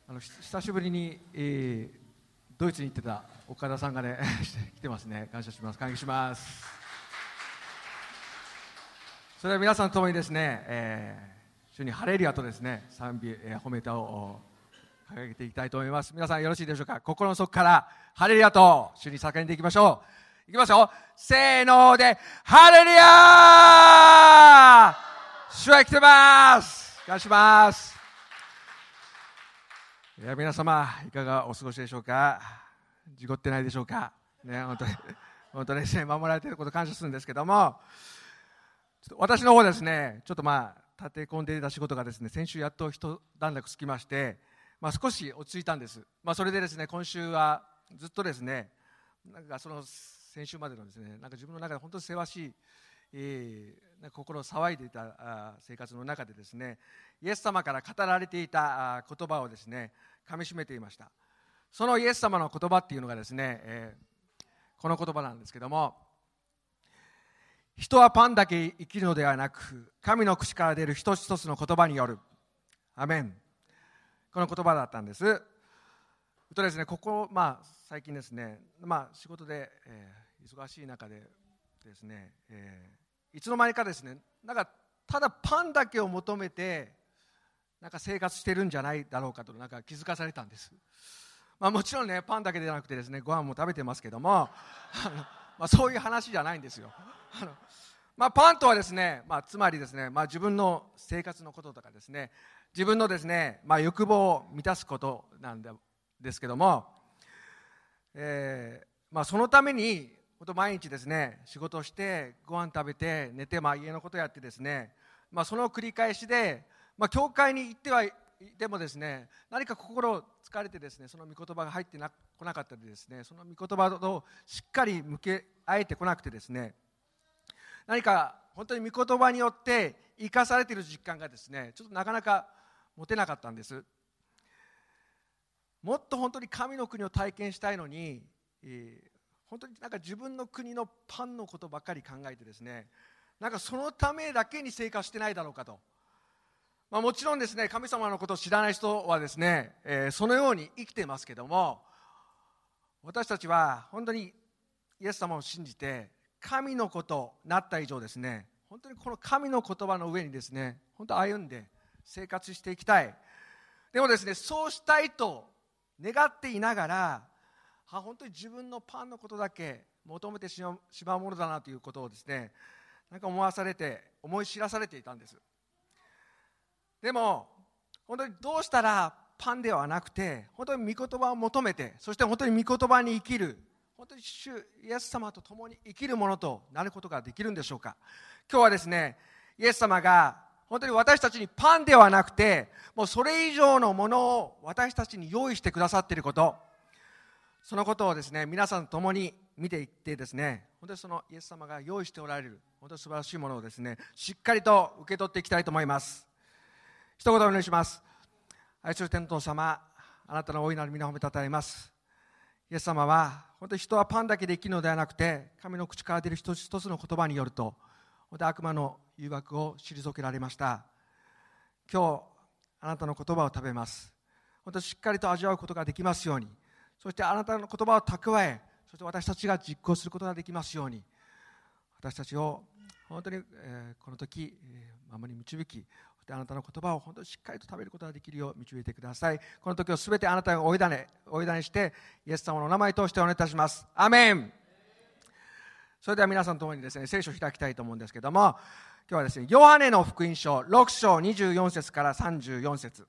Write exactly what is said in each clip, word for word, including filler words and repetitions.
あの久しぶりに、えー、ドイツに行ってた岡田さんがね来てますね。感謝します。感謝します。それでは皆さんともにですね、えー、主にハレルヤとですね賛美、えー、褒め歌を掲げていきたいと思います。皆さんよろしいでしょうか。心の底からハレルヤと主に叫んでいきましょう。いきますよ。せーのでハレルヤー。主は来てます。感謝します。いや皆様いかがお過ごしでしょうか。事故ってないでしょうかね。本当に本当にですね、守られていること感謝するんですけども、ちょっと私の方ですね、ちょっとまあ立て込んでいた仕事がですね、先週やっと一段落つきまして、まあ、少し落ち着いたんです。まあ、それでですね、今週はずっとですね、なんかその先週までのですね、なんか自分の中で本当にせわしい、えー、なんか心を騒いでいたあ生活の中でですね、イエス様から語られていたあ言葉をですね、噛み締めていました。そのイエス様の言葉っていうのがですね、えー、この言葉なんですけども、人はパンだけ生きるのではなく、神の口から出る一つ一つの言葉による。アメン。この言葉だったんです。とですね、ここ、まあ、最近ですね、まあ、仕事で、えー、忙しい中でですね、えー、いつの間にかですね、なんかただパンだけを求めてなんか生活してるんじゃないだろうかとなんか気づかされたんです。まあ、もちろんね、パンだけではなくてですね、ご飯も食べてますけどもあの、まあ、そういう話じゃないんですよ。あの、まあ、パンとはですね、まあ、つまりですね、まあ、自分の生活のこととかですね、自分のですね、まあ、欲望を満たすことなんですけども、えーまあ、そのために毎日ですね、仕事をしてご飯食べて寝て、まあ、家のことをやってですね、まあ、その繰り返しで、まあ、教会に行ってはいてもですね、何か心疲れてですね、その御言葉が入ってなこなかったりですね、その御言葉としっかり向け合えてこなくてですね、何か本当に御言葉によって生かされている実感がですね、ちょっとなかなか持てなかったんです。もっと本当に神の国を体験したいのに、えー、本当になんか自分の国のパンのことばっかり考えてですね、なんかそのためだけに生活してないだろうかと。まあ、もちろんですね、神様のことを知らない人はですね、えー、そのように生きていますけども、私たちは本当にイエス様を信じて神のことになった以上ですね、本当にこの神の言葉の上にですね、本当歩んで生活していきたい。でもですね、そうしたいと願っていながら、あ、本当に自分のパンのことだけ求めてしまうものだなということをですね、なんか思わされて思い知らされていたんです。でも本当にどうしたらパンではなくて、本当に御言葉を求めて、そして本当に御言葉に生きる、本当に主イエス様と共に生きるものとなることができるんでしょうか。今日はですね、イエス様が本当に私たちにパンではなくて、もうそれ以上のものを私たちに用意してくださっていること、そのことをですね、皆さんと共に見ていってですね、本当にそのイエス様が用意しておられる本当に素晴らしいものをですね、しっかりと受け取っていきたいと思います。一言お願いします。愛する天皇様、あなたの大いなる皆を褒めたたえます。イエス様は本当に人はパンだけで生きるのではなくて、神の口から出る一つ一つの言葉によると、本当に悪魔の誘惑を退けられました。今日あなたの言葉を食べます。本当にしっかりと味わうことができますように、そしてあなたの言葉を蓄え、そして私たちが実行することができますように、私たちを本当に、えー、この時、えー、守り導き、あなたの言葉を本当にしっかりと食べることができるよう導いてください。この時をすべてあなたがお委ねお委ねしてイエス様のお名前としてお願いいたします。アメン。それでは皆さんともにですね、聖書を開きたいと思うんですけども、今日はですね、ヨハネの福音書ろく章にじゅうよん節からさんじゅうよん節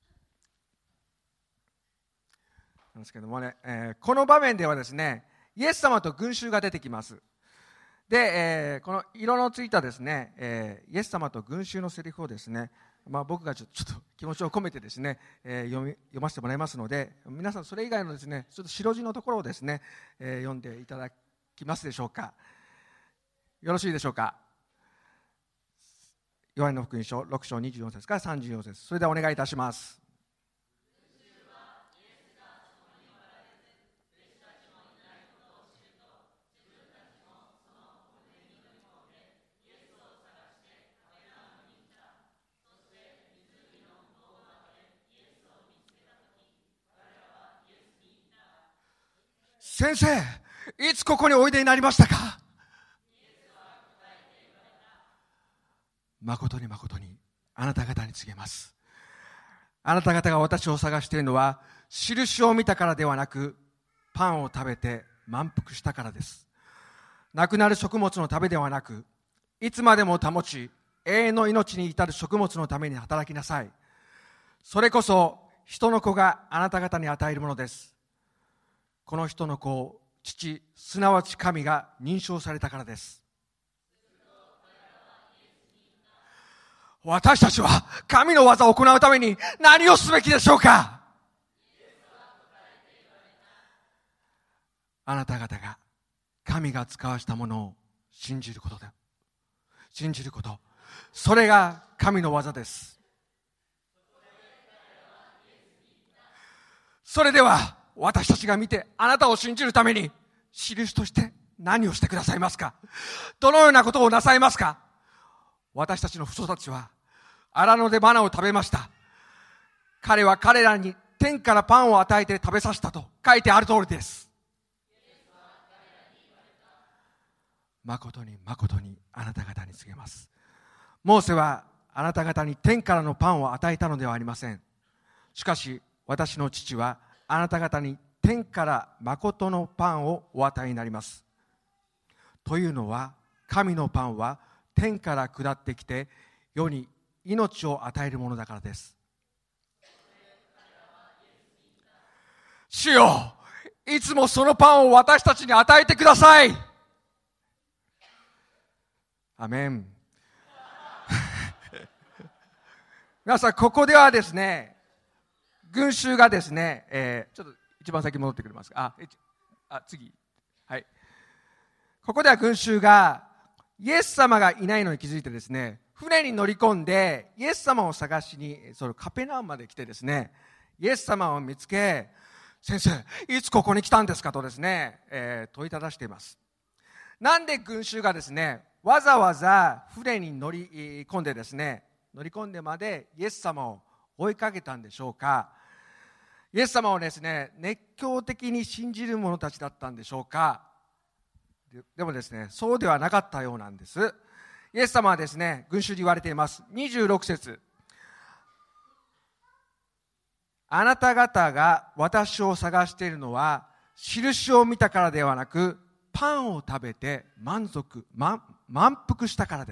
なんですけどもね、えー、この場面ではですね、イエス様と群衆が出てきます。で、えー、この色のついたですね、えー、イエス様と群衆のセリフをですね、まあ、僕がちょ、ちょっと気持ちを込めてですね、えー、読み読ませてもらいますので、皆さんそれ以外のですね、ちょっと白字のところをですね、えー、読んでいただきますでしょうか。よろしいでしょうか。ヨハネの福音書ろく章にじゅうよん節からさんじゅうよん節、それではお願いいたします。 先生、いつここにおいでになりましたか？誠に誠にあなた方に告げます。あなた方が私を探しているのは、印を見たからではなく、パンを食べて満腹したからです。なくなる食物のためではなく、いつまでも保ち、永遠の命に至る食物のために働きなさい。それこそ人の子があなた方に与えるものです。この人の子を父、すなわち神が認証されたからです。私たちは神の技を行うために何をすべきでしょうか？あなた方が神が使わしたものを信じることだ。信じること。それが神の技です。それでは私たちが見てあなたを信じるために印として何をしてくださいますか？どのようなことをなさいますか？私たちの父祖たちは荒野でマナを食べました。彼は彼らに天からパンを与えて食べさせたと書いてある通りです。誠に誠にあなた方に告げます。モーセはあなた方に天からのパンを与えたのではありません。しかし私の父はあなた方に天から誠のパンをお与えになります。というのは、神のパンは天から下ってきて世に命を与えるものだからです。主よ、いつもそのパンを私たちに与えてください。アメン。皆さん、ここではですね、群衆がですね、えー、ちょっと一番先戻ってくれますか。あ、あ次。はい。ここでは群衆がイエス様がいないのに気づいてですね、船に乗り込んでイエス様を探しにそのカペナウムまで来てですね、イエス様を見つけ、先生、いつここに来たんですかとですね、えー、問いただしています。なんで群衆がですね、わざわざ船に乗り込んでですね、乗り込んでまでイエス様を追いかけたんでしょうか？イエス様をですね、熱狂的に信じる者たちだったんでしょうか？で, でもですね、そうではなかったようなんです。イエス様はですね、群衆に言われています。にじゅうろく節、あなた方が私を探しているのは印を見たからではなく、パンを食べて満足、満満腹したからです。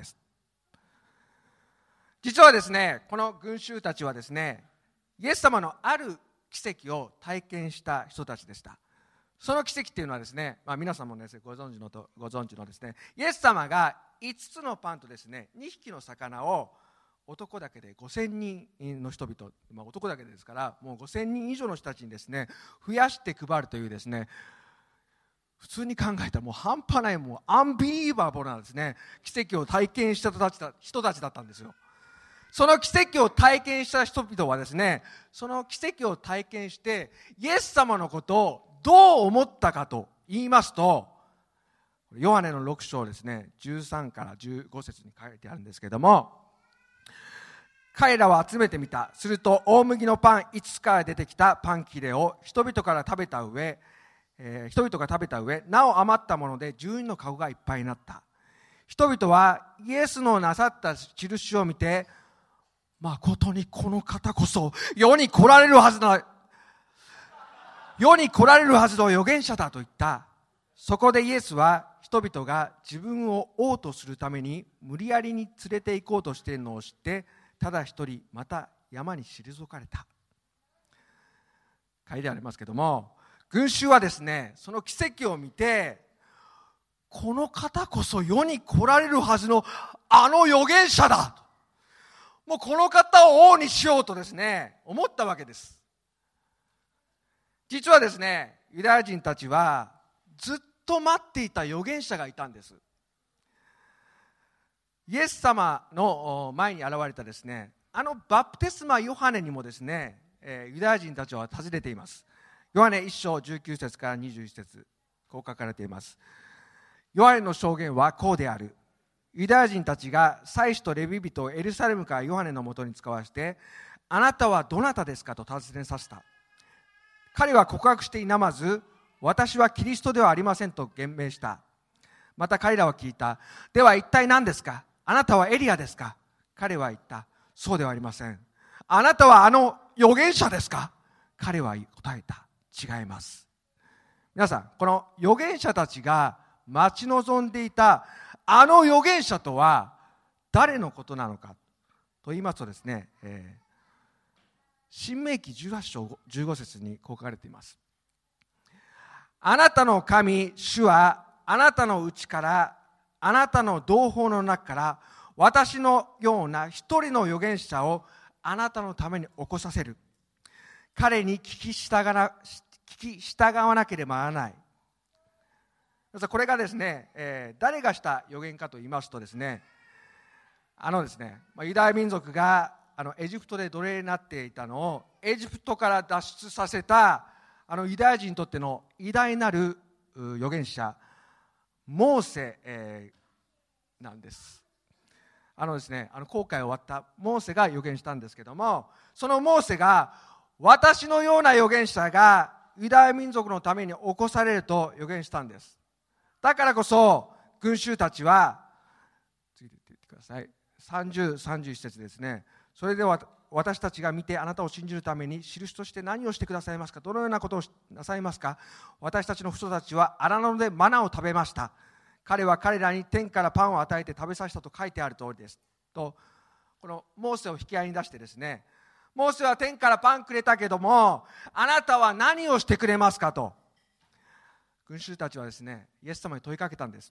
実はですね、この群衆たちはですね、イエス様のある奇跡を体験した人たちでした。その奇跡っていうのはですね、まあ、皆さんもですね、ご存知のとご存知のですね、イエス様がいつつのパンとですね、にひきの魚を男だけでごせんにんの人々、まあ、男だけでですからもうごせんにん以上の人たちにですね、増やして配るというですね、普通に考えたらもう半端ない、もうアンビリーバボーなですね、奇跡を体験した人たちだ、人たちだったんですよ。その奇跡を体験した人々はですね、その奇跡を体験してイエス様のことをどう思ったかと言いますと、ヨハネのろく章ですね、じゅうさんからじゅうご節に書いてあるんですけれども、彼らは集めてみた。すると大麦のパンいつつから出てきたパン切れを人々から食べた上、えー、人々が食べた上、なお余ったものでじゅうにんの籠がいっぱいになった。人々はイエスのなさった印を見て、誠にこの方こそ世に来られるはずだ、世に来られるはずの預言者だと言った。そこでイエスは人々が自分を王とするために無理やりに連れて行こうとしているのを知って、ただ一人また山に退かれた。書いてありますけども、群衆はですね、その奇跡を見て、この方こそ世に来られるはずのあの預言者だと、もうこの方を王にしようとですね、思ったわけです。実はですね、ユダヤ人たちはずっと待っていた預言者がいたんです。イエス様の前に現れたですね、あのバプテスマヨハネにもですね、ユダヤ人たちは尋ねています。ヨハネいっ章じゅうきゅう節からにじゅういち節、こう書かれています。ヨハネの証言はこうである。ユダヤ人たちが祭司とレビ人をエルサレムからヨハネのもとに使わして、あなたはどなたですかと尋ねさせた。彼は告白して否まず、 私はキリストではありませんと言明した。また彼らは聞いた。では一体何ですか？あなたはエリアですか？彼は言った。そうではありません。あなたはあの預言者ですか？彼は答えた。違います。皆さん、この預言者たちが待ち望んでいたあの預言者とは誰のことなのかと言いますとですね、えー、申命記じゅうはち章じゅうご節にこう書かれています。あなたの神主はあなたのうちからあなたの同胞の中から私のような一人の預言者をあなたのために起こさせる。彼に聞き従わな、聞き従わなければならない。これがですね、えー、誰がした預言かと言いますとですね、あのですね、ユダヤ民族があのエジプトで奴隷になっていたのをエジプトから脱出させたあのユダヤ人にとっての偉大なる預言者モーセ、えー、なんです。あのですね、あの航海終わったモーセが預言したんですけども、そのモーセが私のような預言者がユダヤ民族のために起こされると預言したんです。だからこそ群衆たちは、次で言ってください、さんじゅう、さんじゅういち節ですね。それでは私たちが見てあなたを信じるために印として何をしてくださいますか？どのようなことをなさいますか？私たちの父祖たちは荒野でマナを食べました。彼は彼らに天からパンを与えて食べさせたと書いてある通りですと、このモーセを引き合いに出してですね、モーセは天からパンくれたけどもあなたは何をしてくれますかと群衆たちはですね、イエス様に問いかけたんです。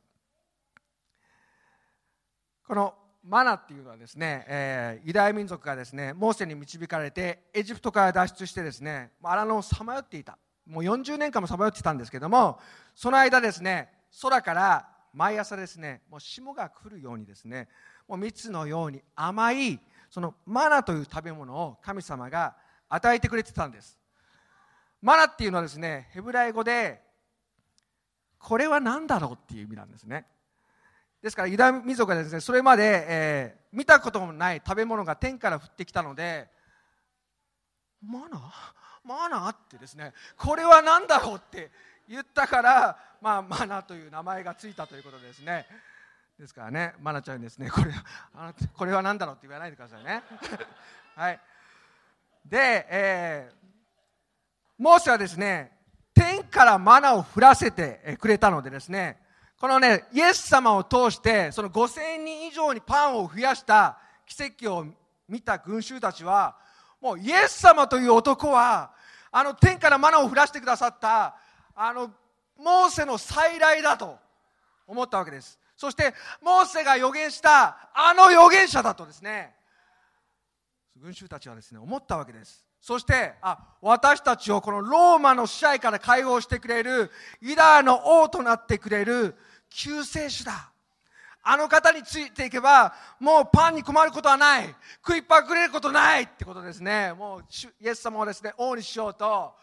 このマナっていうのはですね、えー、ユダヤ民族がですね、モーセに導かれてエジプトから脱出してですね、荒野をさまよっていた。もうよんじゅうねんかんもさまよってたんですけども、その間ですね、空から毎朝ですね、もう霜が降るようにですね、もう蜜のように甘いそのマナという食べ物を神様が与えてくれてたんです。マナっていうのはですね、ヘブライ語でこれは何だろうっていう意味なんですね。ですからユダヤ民族がですね、それまで、えー、見たこともない食べ物が天から降ってきたので、マナマナってですね、これは何だろうって言ったから、まあ、マナという名前がついたということですね。ですからね、マナちゃんにですね、これあのこれは何だろうって言わないでくださいね。はい。で、えー、モーセはですね、天からマナを降らせてくれたのでですね、このね、イエス様を通してそのごせんにん以上にパンを増やした奇跡を見た群衆たちは、もうイエス様という男はあの天からマナを降らしてくださったあのモーセの再来だと思ったわけです。そしてモーセが預言したあの預言者だとですね、群衆たちはですね思ったわけです。そしてあ私たちをこのローマの支配から解放してくれるユダヤの王となってくれる救世主だ、あの方についていけばもうパンに困ることはない、食いっぱぐれることないってことですね。もうイエス様をですね王にしようと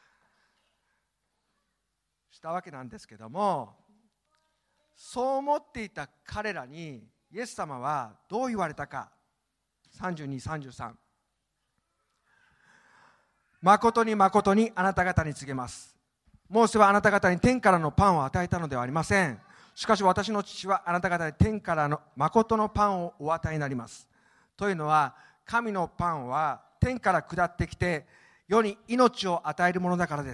したわけなんですけども、そう思っていた彼らにイエス様はどう言われたか。さんじゅうに、さんじゅうさん、誠に誠にあなた方に告げます。モーセはあなた方に天からのパンを与えたのではありません。しかし私の父はあなた方に天からの誠のパンをお与えになります。というのは神のパンは天から下ってきて世に命を与えるものだからです。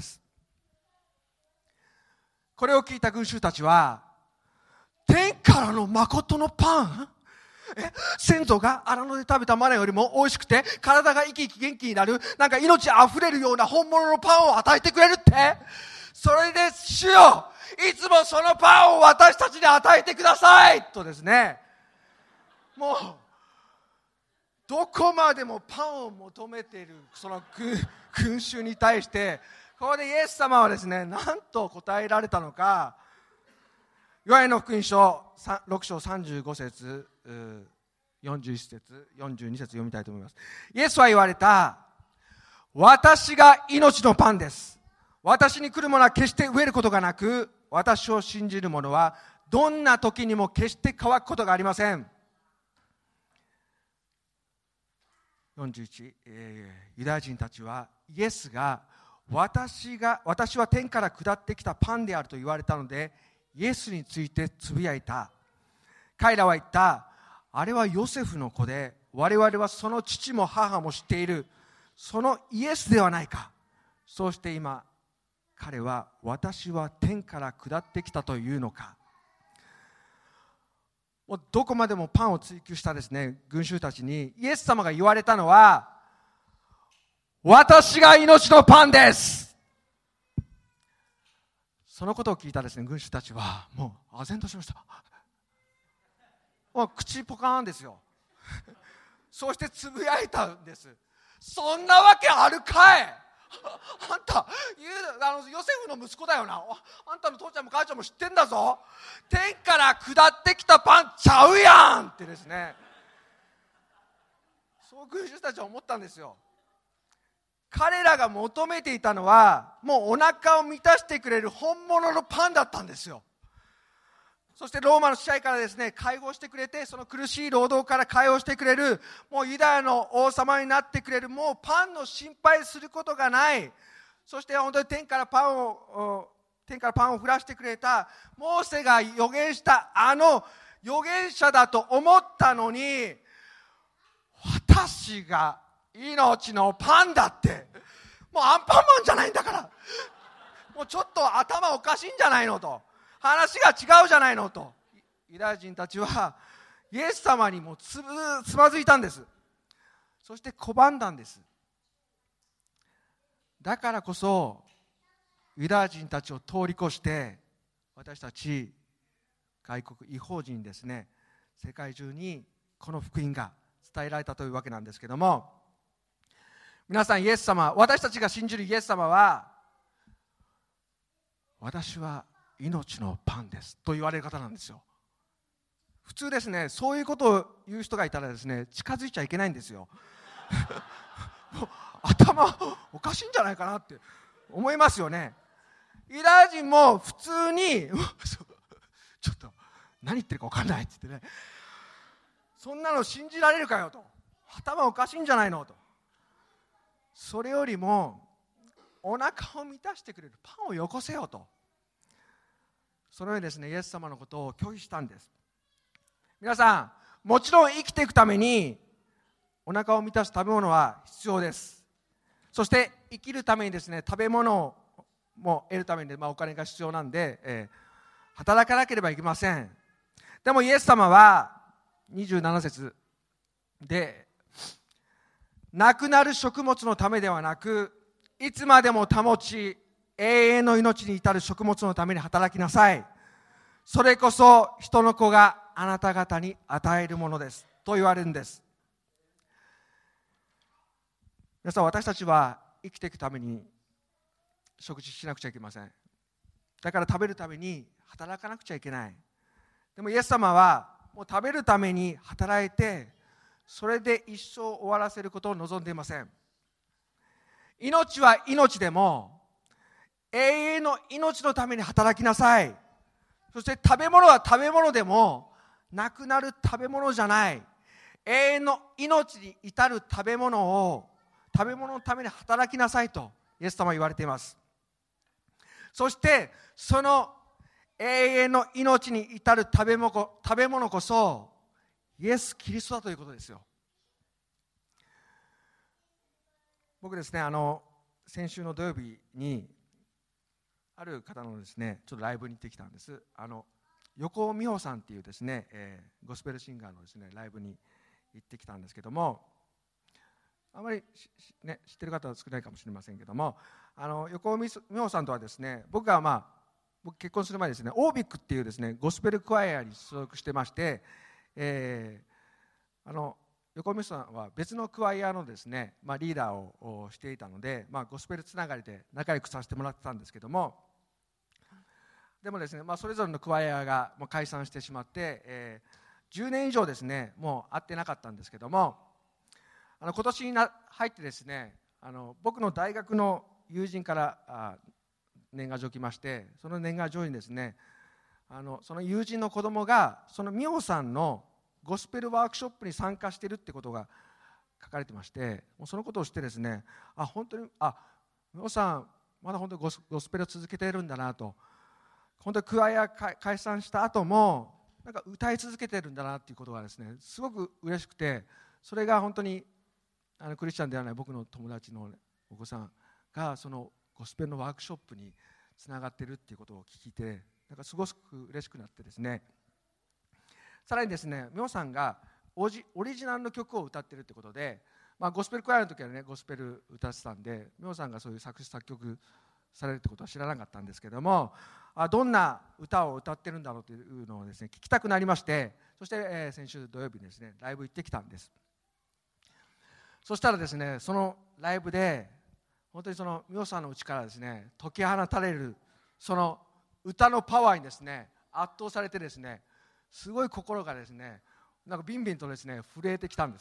これを聞いた群衆たちは、天からの誠のパン、え先祖が荒野で食べたマナよりも美味しくて体が生き生き元気になる、なんか命あふれるような本物のパンを与えてくれるって、それで主よ、いつもそのパンを私たちに与えてくださいとですね、もうどこまでもパンを求めているその群衆に対して、ここでイエス様はですね何と答えられたのか。ヨハネの福音書ろく章さんじゅうご節、よんじゅういち節、よんじゅうに節読みたいと思います。イエスは言われた。私が命のパンです。私に来るものは決して飢えることがなく、私を信じる者はどんな時にも決して乾くことがありません。よんじゅういち、えー、ユダヤ人たちはイエスが私が私は天から下ってきたパンであると言われたので、イエスについてつぶやいた。彼らは言った。あれはヨセフの子で、我々はその父も母も知っている、そのイエスではないか。そうして今彼は、私は天から下ってきたというのか。もうどこまでもパンを追求したですね、群衆たちにイエス様が言われたのは、私が命のパンです。そのことを聞いたですね、群衆たちはもう唖然としました。もう口ポカーンですよ。そしてつぶやいたんです。そんなわけあるかい。あんたあのヨセフの息子だよな。あんたの父ちゃんも母ちゃんも知ってんだぞ。天から下ってきたパンちゃうやんってですね、そう群衆たちは思ったんですよ。彼らが求めていたのは、もうお腹を満たしてくれる本物のパンだったんですよ。そしてローマの支配からですね、解放してくれて、その苦しい労働から解放してくれる、もうユダヤの王様になってくれる、もうパンの心配することがない。そして本当に天からパンを天からパンを降らしてくれたモーセが預言したあの預言者だと思ったのに、私が命のパンだって、もうアンパンマンじゃないんだから、もうちょっと頭おかしいんじゃないのと、話が違うじゃないのと、ユダヤ人たちはイエス様にも つ, つまずいたんです。そして拒んだんです。だからこそユダヤ人たちを通り越して、私たち外国異邦人ですね、世界中にこの福音が伝えられたというわけなんですけども、皆さん、イエス様、私たちが信じるイエス様は、私は命のパンですと言われる方なんですよ。普通ですね、そういうことを言う人がいたらですね、近づいちゃいけないんですよ。もう頭おかしいんじゃないかなって思いますよね。ユダヤ人も普通にちょっと何言ってるか分かんないって言ってね、そんなの信じられるかよと、頭おかしいんじゃないのと、それよりもお腹を満たしてくれるパンをよこせよと、そのようにですね、イエス様のことを拒否したんです。皆さん、もちろん生きていくためにお腹を満たす食べ物は必要です。そして生きるためにですね、食べ物も得るために、まあ、お金が必要なんで、えー、働かなければいけません。でもイエス様はにじゅうなな節で、なくなる食物のためではなく、いつまでも保ち永遠の命に至る食物のために働きなさい。それこそ人の子があなた方に与えるものですと言われるんです。皆さん、私たちは生きていくために食事しなくちゃいけません。だから食べるために働かなくちゃいけない。でもイエス様はもう食べるために働いて、それで一生終わらせることを望んでいません。命は命でも永遠の命のために働きなさい。そして食べ物は食べ物でもなくなる食べ物じゃない、永遠の命に至る食べ物を食べ物のために働きなさいとイエス様は言われています。そしてその永遠の命に至る食べ物、食べ物こそイエス・キリストだということですよ。僕ですね、あの先週の土曜日にある方のですね、ちょっとライブに行ってきたんです。あの横尾美穂さんっていうですね、えー、ゴスペルシンガーのですねライブに行ってきたんですけども、あまり、ね、知ってる方は少ないかもしれませんけども、あの横尾美穂さんとはですね、僕がまあ僕結婚する前にですね、オービックっていうですねゴスペルクワイアに所属してまして、えー、あの横尾美穂さんは別のクワイアのですね、まあ、リーダーをしていたので、まあ、ゴスペルつながりで仲良くさせてもらってたんですけども、でもですね、まあ、それぞれのクワイアがもう解散してしまって、えー、じゅうねん以上ですねもう会ってなかったんですけども、あの今年にな入ってですね、あの僕の大学の友人からあ年賀状来まして、その年賀状にですね、あのその友人の子供がその美穂さんのゴスペルワークショップに参加しているってことが書かれてまして、もうそのことを知ってですね、あ本当にあ美穂さんまだ本当にゴス、ゴスペルを続けているんだなと、本当にクワイア解散した後もなんか歌い続けているんだなということがですね、すごく嬉しくて、それが本当にあのクリスチャンではない僕の友達のお子さんがそのゴスペルのワークショップにつながっているということを聞いて、なんかすごく嬉しくなってですね、さらにですね、ミョさんがオリジナルの曲を歌っているということで、まあ、ゴスペルクワイアの時はねゴスペル歌ってたんで、ミョさんがそういう作詞作曲されるってことは知らなかったんですけども、あどんな歌を歌ってるんだろうというのをですね聞きたくなりまして、そして、えー、先週土曜日にですねライブ行ってきたんです。そしたらですね、そのライブで本当にそのミョさんのうちからですね解き放たれるその歌のパワーにですね圧倒されてですね、すごい心がですねなんかビンビンとですね震えてきたんです。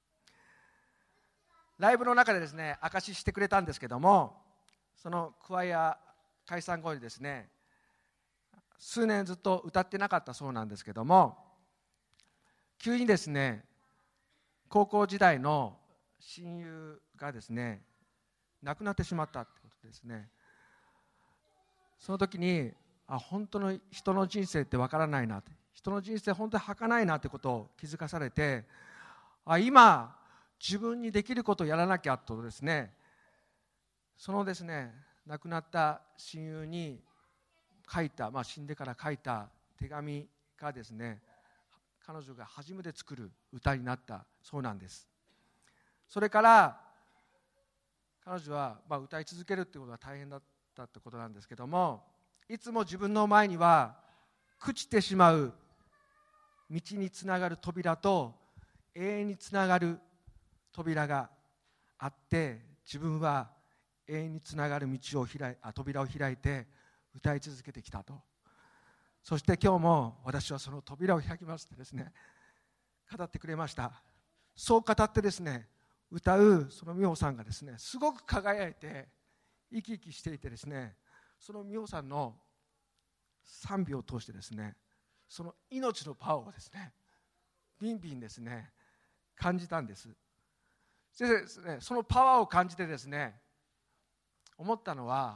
ライブの中でですね証ししてくれたんですけども、そのクワイア解散後にですね数年ずっと歌ってなかったそうなんですけども、急にですね高校時代の親友がですね亡くなってしまったってことですね。その時にあ本当の人の人生ってわからないなって、人の人生本当に儚いなってことを気づかされて、あ今自分にできることをやらなきゃとですね、そのですね亡くなった親友に書いた、まあ、死んでから書いた手紙がですね彼女が初めて作る歌になったそうなんです。それから彼女は、まあ、歌い続けるってことは大変だったってことなんですけども、いつも自分の前には朽ちてしまう道につながる扉と永遠につながる扉があって、自分は永遠につながる道を開いあ扉を開いて歌い続けてきたと。そして今日も私はその扉を開きますってですね語ってくれました。そう語ってですね歌うその美穂さんがですねすごく輝いて生き生きしていてですね、その美穂さんの賛美を通してですねその命のパワーをですねビンビンですね感じたんです。でですね、そのパワーを感じてですね思ったのは、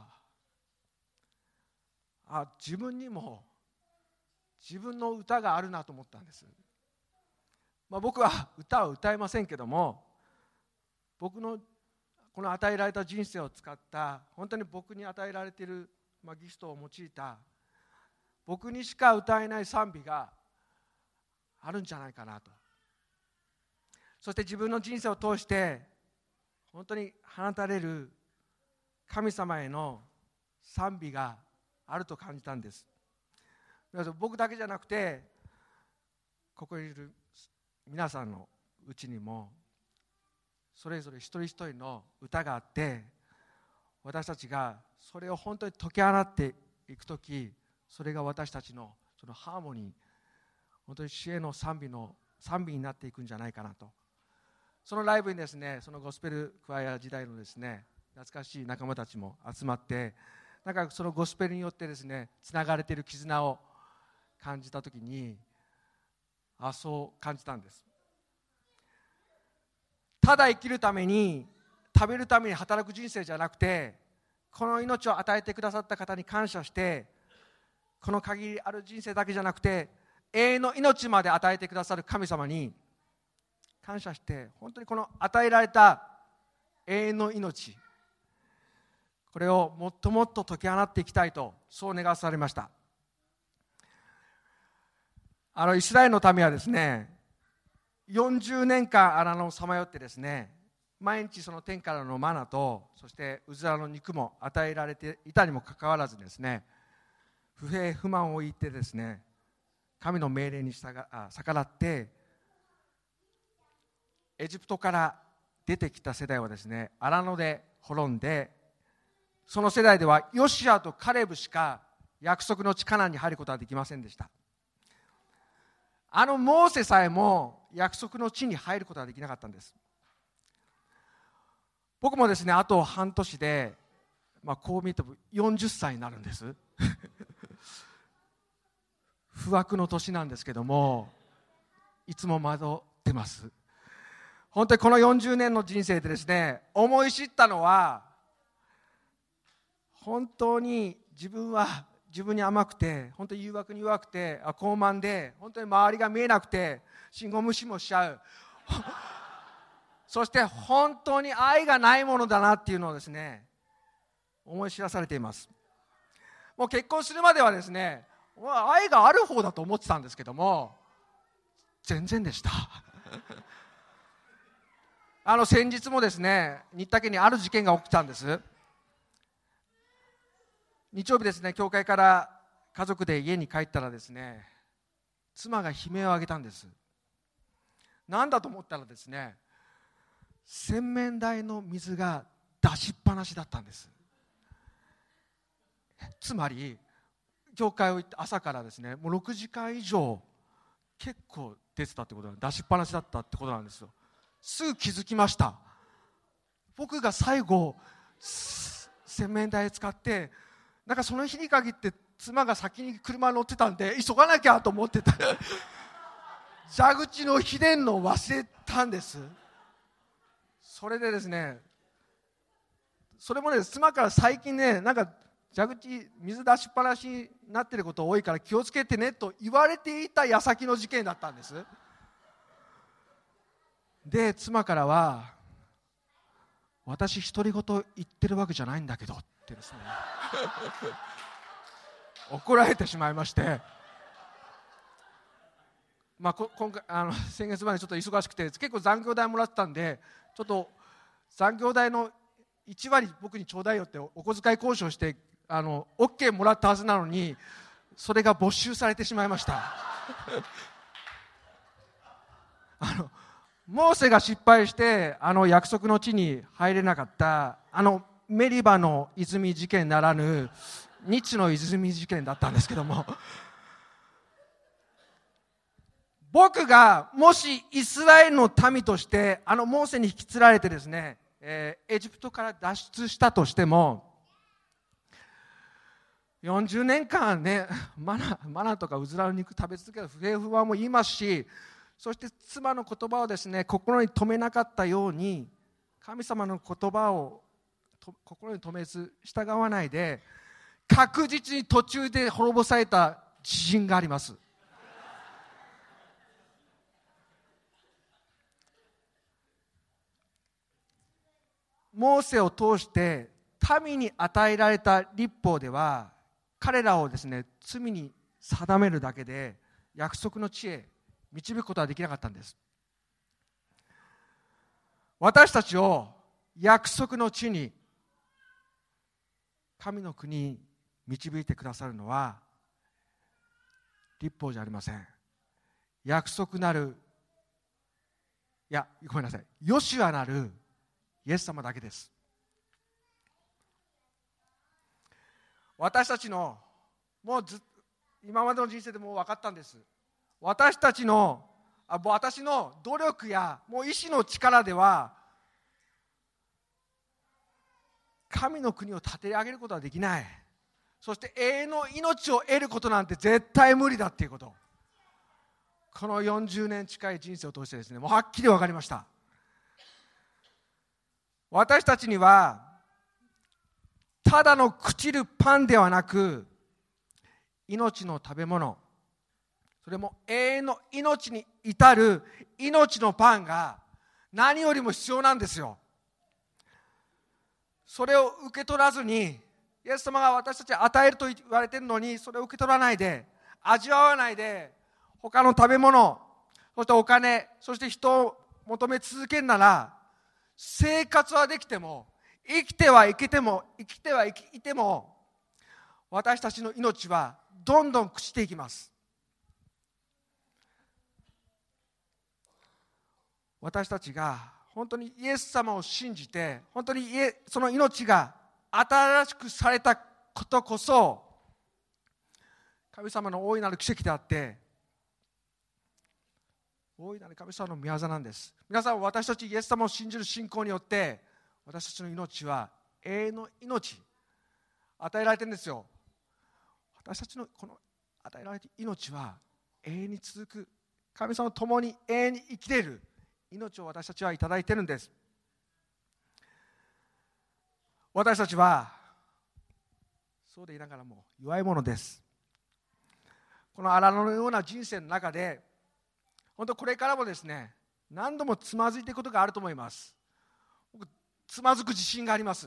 あ自分にも自分の歌があるなと思ったんです。まあ、僕は歌を歌えませんけども、僕のこの与えられた人生を使った本当に僕に与えられている、まあ、ギフトを用いた僕にしか歌えない賛美があるんじゃないかなと。そして自分の人生を通して本当に放たれる神様への賛美があると感じたんです。僕だけじゃなくてここにいる皆さんのうちにもそれぞれ一人一人の歌があって、私たちがそれを本当に解き放っていくとき、それが私たちのそのハーモニー、本当に主への賛美の賛美になっていくんじゃないかなと。そのライブにですね、そのゴスペルクワイア時代のですね懐かしい仲間たちも集まって、なんかそのゴスペルによってですねつながれている絆を感じたときに、あそう感じたんです。ただ生きるために食べるために働く人生じゃなくて、この命を与えてくださった方に感謝して、この限りある人生だけじゃなくて永遠の命まで与えてくださる神様に感謝して、本当にこの与えられた永遠の命、これをもっともっと解き放っていきたいと、そう願わされました。あのイスラエルの民はですねよんじゅうねんかん荒野をさまよってですね、毎日その天からのマナと、そしてうずらの肉も与えられていたにもかかわらずですね、不平不満を言ってですね神の命令に従あ逆らってエジプトから出てきた世代はですね荒野で滅んで、その世代ではヨシュアとカレブしか約束の地カナンに入ることはできませんでした。あのモーセさえも約束の地に入ることができなかったんです。僕もですねあと半年で、まあ、こう見てもよんじゅっさいになるんです不惑の年なんですけども、いつも惑ってます。本当にこのよんじゅうねんの人生でですね思い知ったのは、 本当に自分は自分に甘くて、本当に誘惑に弱くて、傲慢で、本当に周りが見えなくて信号無視もしちゃうそして本当に愛がないものだなっていうのをですね、思い知らされています。もう結婚するまではですね、愛がある方だと思ってたんですけども、全然でしたあの先日もですね、新田家にある事件が起きたんです。日曜日ですね、教会から家族で家に帰ったらですね、妻が悲鳴を上げたんです。なんだと思ったらですね、洗面台の水が出しっぱなしだったんです。つまり教会を行って朝からですね、もうろくじかん以上結構出てたってことなんで、出しっぱなしだったってことなんですよ。すぐ気づきました。僕が最後洗面台使って、なんかその日に限って妻が先に車に乗ってたんで急がなきゃと思ってた蛇口のひねんのを忘れたんです。それでですね、それもね、妻から最近ね、なんか蛇口水出しっぱなしになっていること多いから気をつけてねと言われていた矢先の事件だったんです。で、妻からは、私独り言言ってるわけじゃないんだけどってですね怒られてしまいまして、まあ、こ今回あの先月までちょっと忙しくて結構残業代もらってたんで、ちょっと残業代のいち割僕にちょうだいよってお小遣い交渉してあの OK もらったはずなのに、それが没収されてしまいましたあのモーセが失敗してあの約束の地に入れなかったあのメリバの泉事件ならぬニチの泉事件だったんですけども、僕がもしイスラエルの民としてあのモーセに引き連られてですね、えー、エジプトから脱出したとしても、よんじゅうねんかんね、マナ、マナとかうずらの肉食べ続けた不平不満も言いますし、そして妻の言葉をですね、心に留めなかったように、神様の言葉を心に留めず従わないで、確実に途中で滅ぼされた自信があります。モーセを通して民に与えられた律法では、彼らをですね、罪に定めるだけで約束の地へ導くことはできなかったんです。私たちを約束の地に、神の国に導いてくださるのは律法じゃありません。約束なる、いやごめんなさい、ヨシュアなるイエス様だけです。私たちのもうず今までの人生でもう分かったんです。私たちのあ私の努力やもう意志の力では神の国を立て上げることはできない。そして永遠の命を得ることなんて絶対無理だっていうこと、このよんじゅうねん近い人生を通してですね、もうはっきり分かりました。私たちにはただの朽ちるパンではなく、命の食べ物、それも永遠の命に至る命のパンが何よりも必要なんですよ。それを受け取らずに、イエス様が私たちに与えると言われているのに、それを受け取らないで、味わわないで、他の食べ物、そしてお金、そして人を求め続けるなら、生活はできても、生きてはいけても、生きてはいても、私たちの命はどんどん朽ちていきます。私たちが本当にイエス様を信じて、本当にその命が新しくされたことこそ神様の大いなる奇跡であって、大いなる神様の御業なんです。皆さん、私たちイエス様を信じる信仰によって私たちの命は永遠の命与えられてるんですよ。私たちのこの与えられた命は永遠に続く、神様と共に永遠に生きれる命を私たちはいただいているんです。私たちはそうでいながらも弱いものです。この荒野のような人生の中で、本当これからもですね、何度もつまずいていくことがあると思います。僕、つまずく自信があります。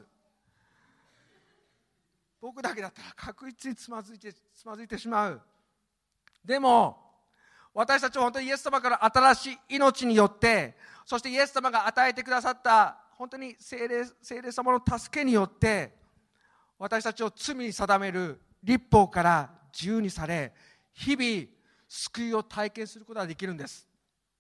僕だけだったら確実につまずいて、つまずいてしまう。でも、私たちは本当にイエス様から新しい命によって、そしてイエス様が与えてくださった本当に聖霊、聖霊様の助けによって、私たちを罪に定める律法から自由にされ、日々救いを体験することができるんです。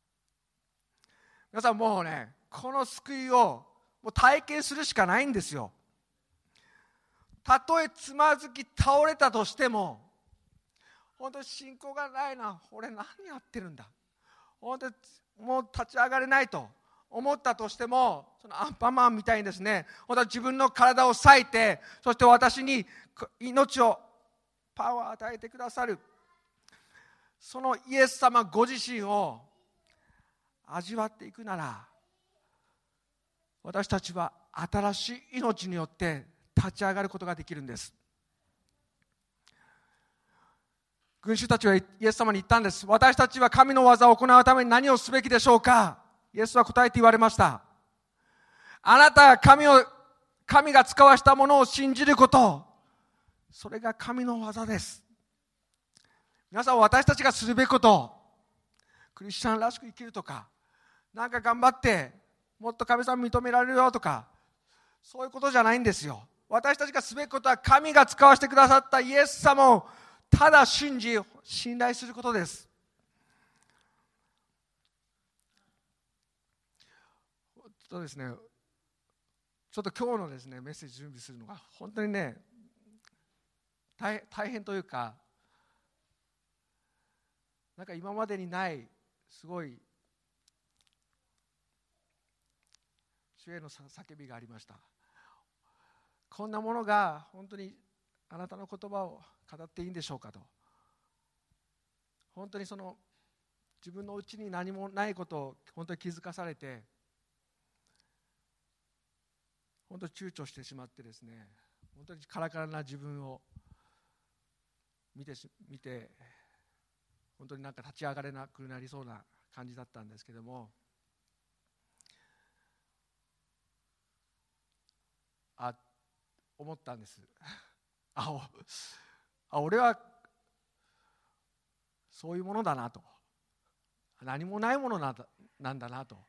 皆さん、もうね、この救いをもう体験するしかないんですよ。たとえつまずき倒れたとしても、本当に信仰がないな、俺何やってるんだ、本当にもう立ち上がれないと思ったとしても、そのアンパンマンみたいにですね、本当に自分の体を裂いて、そして私に命を、パワーを与えてくださる、そのイエス様ご自身を味わっていくなら、私たちは新しい命によって立ち上がることができるんです。群衆たちはイエス様に言ったんです。私たちは神の技を行うために何をすべきでしょうか。イエスは答えて言われました。あなたが神を、神が使わしたものを信じること、それが神の技です。皆さん、私たちがするべきこと、クリスチャンらしく生きるとか、なんか頑張ってもっと神様認められるよとか、そういうことじゃないんですよ。私たちがすべきことは、神が使わせてくださったイエス様をただ信じ、信頼することです。そうですね、ちょっと今日のですね、メッセージ準備するのが本当にね、大, 大変というか、なんか今までにないすごい主への叫びがありました。こんなものが本当にあなたの言葉を語っていいんでしょうかと。本当にその自分のうちに何もないことを本当に気づかされて、本当に躊躇してしまってですね、本当にカラカラな自分を見て見て本当になんか立ち上がれなくなりそうな感じだったんですけども、あ、思ったんです。あおあ俺はそういうものだなと、何もないものなんだ、なんだなと。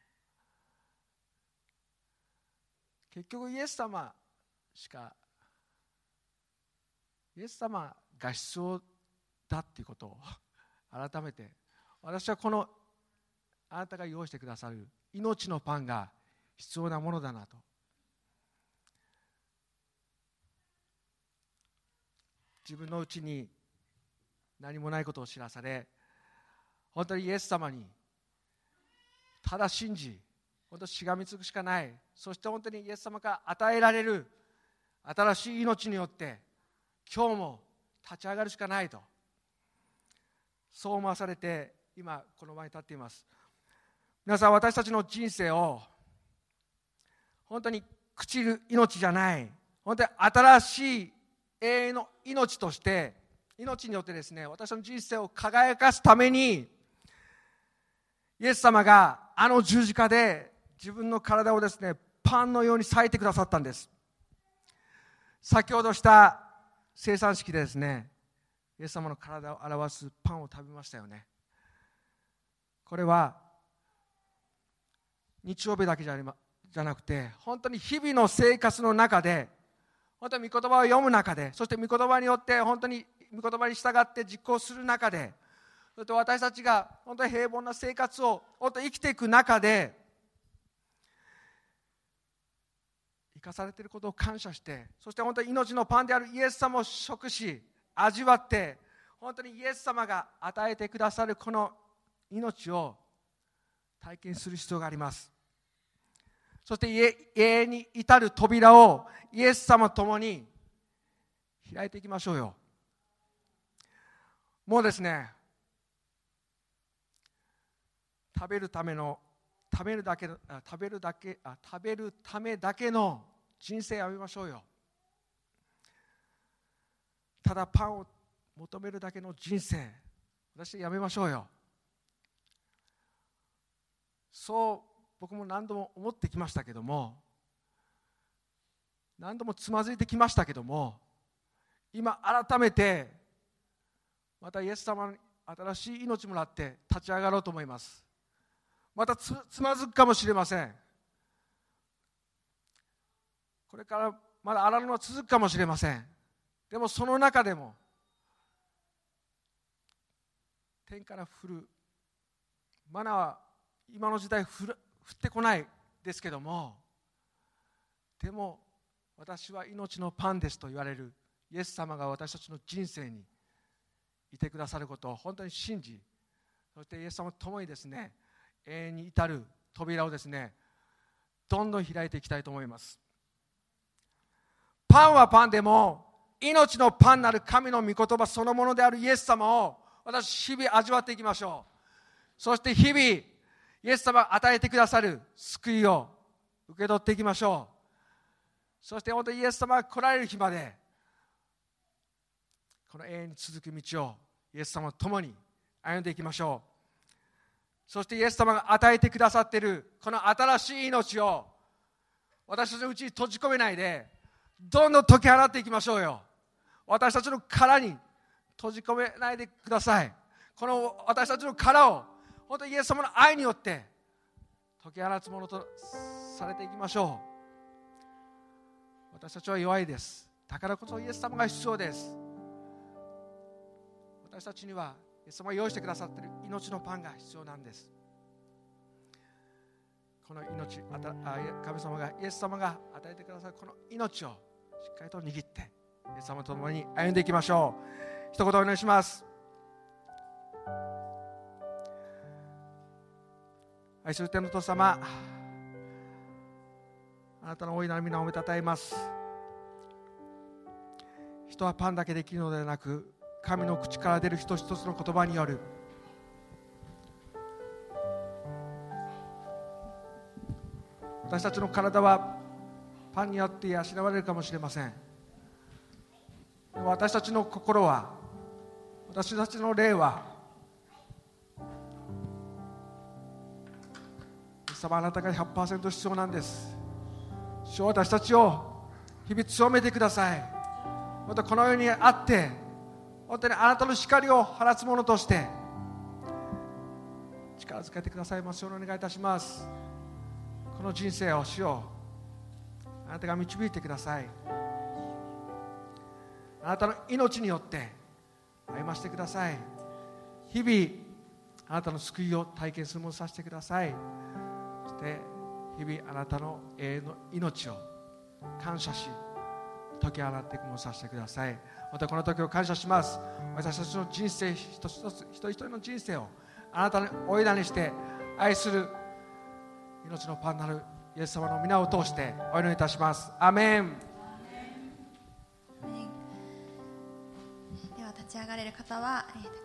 結局イエス様しか、イエス様が必要だっていうことを改めて、私はこのあなたが用意してくださる命のパンが必要なものだなと。自分のうちに何もないことを知らされ、本当にイエス様にただ信じ、本当にしがみつくしかない。そして本当にイエス様から与えられる新しい命によって今日も立ち上がるしかないと、そう思わされて今この場に立っています。皆さん、私たちの人生を本当に朽ちる命じゃない、本当に新しい永遠の命として、命によってですね、私の人生を輝かすためにイエス様があの十字架で自分の体をですね、パンのように裂いてくださったんです。先ほどした生産式でですね、イエス様の体を表すパンを食べましたよね。これは日曜日だけじゃありま、じゃなくて、本当に日々の生活の中で、本当に御言葉を読む中で、そして御言葉によって本当に御言葉に従って実行する中で、そして私たちが本当に平凡な生活を本当に生きていく中で、生かされていることを感謝して、そして本当に命のパンであるイエス様を食し味わって、本当にイエス様が与えてくださるこの命を体験する必要があります。そして永遠に至る扉をイエス様と共に開いていきましょうよ。もうですね、食べるための食べるだけ食べるだけあ食べるためだけの人生をやめましょうよ。 ただパンを求めるだけの人生、私はやめましょうよ。そう僕も何度も思ってきましたけども、何度もつまずいてきましたけども、今改めてまたイエス様に新しい命もらって立ち上がろうと思います。また つ, つまずくかもしれません。これからまだ荒野は続くかもしれません。でもその中でも天から降るマナは今の時代降ってこないですけども、でも私は命のパンですと言われるイエス様が私たちの人生にいてくださることを本当に信じ、そしてイエス様と共にですね、永遠に至る扉をですね、どんどん開いていきたいと思います。パンはパンでも命のパンなる神の御言葉そのものであるイエス様を私日々味わっていきましょう。そして日々イエス様が与えてくださる救いを受け取っていきましょう。そして本当にイエス様が来られる日までこの永遠に続く道をイエス様と共に歩んでいきましょう。そしてイエス様が与えてくださっているこの新しい命を私たちのうちに閉じ込めないで、どんどん解き放っていきましょうよ。私たちの殻に閉じ込めないでください。この私たちの殻を本当にイエス様の愛によって解き放つものとされていきましょう。私たちは弱いです。だからこそイエス様が必要です。私たちにはイエス様が用意してくださっている命のパンが必要なんです。この命、神様がイエス様が与えてくださるこの命をしっかりと握ってイエス様と共に歩んでいきましょう。一言お願いします。愛する天の父様、あなたの大いなる皆を褒めたたえます。人はパンだけで生きるのではなく、神の口から出る一つ一つの言葉による私たちの体はパンによって養われるかもしれません。でも私たちの心は、私たちの霊は、イエス様あなたが ひゃくパーセント 必要なんです。主よ、私たちを日々強めてください。またこの世にあって本当にあなたの光を放つものとして力づけてくださいますようにお願いいたします。この人生を主よ、あなたが導いてください。あなたの命によって歩ませてください。日々あなたの救いを体験するものさせてください。そして日々あなたの永遠の命を感謝し解き放っていくものさせてください。またこの時を感謝します。私たちの人生一つ一つ一人一人の人生をあなたにお委ねして愛する命のパンなるイエス様の皆を通してお祈りいたします。アメン。 では立ち上がれる方は立